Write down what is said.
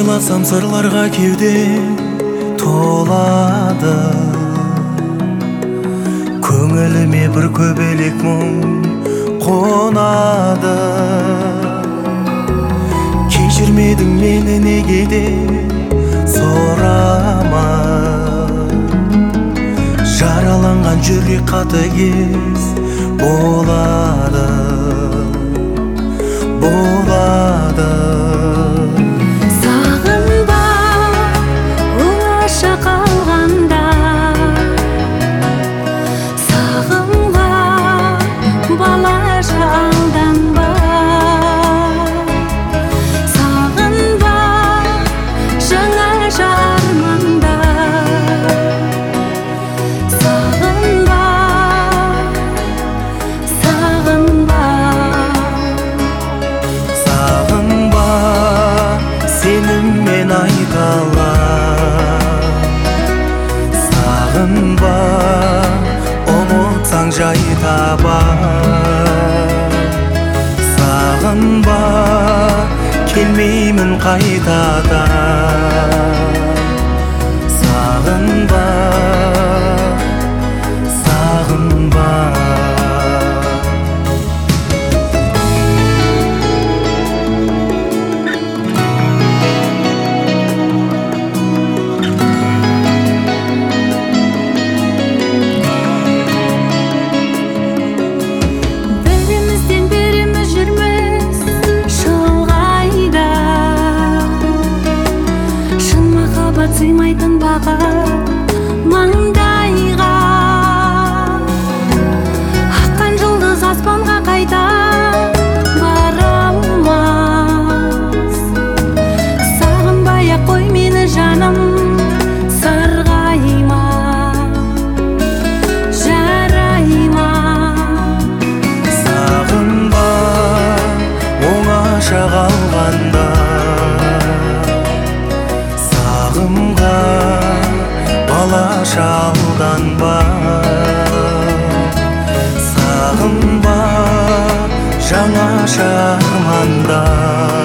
ойласам сырларға кеуде толады, көңіліме бір көбелек мұң қонады. Кешірмедің мені неге де сұрама, жараланған жүрек қатыгез болады, болады. Сағынба оңаша қалғанда, сағынға балаша алданба, сағынба жаңаша арманда, сағынба, сағынба. Сағынба, сеніммен айталам. Сағынба, ұмытсаң жай табам. Сағынба, келмеймін қайтадан. Сағынба, сағынба. Сыймайтын бақыт маңдайға, аққан жұлдыз аспанға қайта бара алмас. Сағынбай-ақ қой мені жаным, сарғайма, жарайма. Сағынба, оңаша қалғанда, сағымға балаша алданба. Сағынба жаңаша арманда.